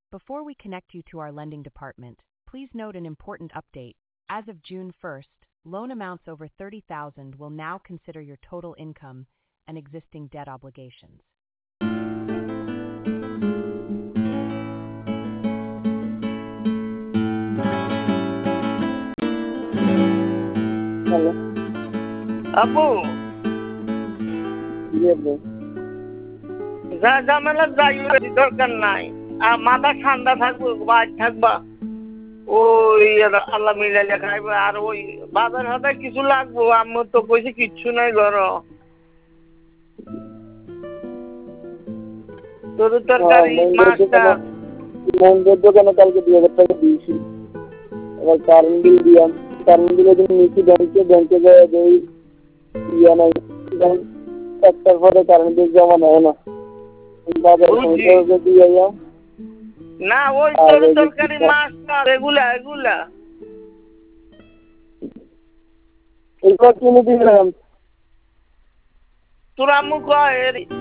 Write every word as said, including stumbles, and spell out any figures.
Before we connect you to our lending department, please note an important update. As of June first, loan amounts over thirty thousand will now consider your total income and existing debt obligations. Hello আপু জি আপু যা ঝামেলা যাই দরকার নাই আর মাথা ঠান্ডা থাকবো বাজ থাকবা ওই আল্লাহ মিলাইলে খাইবে আর ওই বাজার হাতে কিছু লাগবো আমি তো কইছি কিচ্ছু নাই ঘর তোর তরকারি মাছটা মন্দির দোকানে কালকে দুই হাজার টাকা দিয়েছি এবার কারেন্ট বিল দিলাম কারেন্ট বিলের জন্য নিচে ব্যাংকে ব্যাংকে যায় ওই ইয়া নাই একটার পরে কারেন্ট বিল জমা নেয় না বাজার সমস্যা দিয়ে যাও না ওই তোর তরকারি মাছটা এগুলা এগুলা এইগুলো কিনে দিলাম তোর আম্মু কয়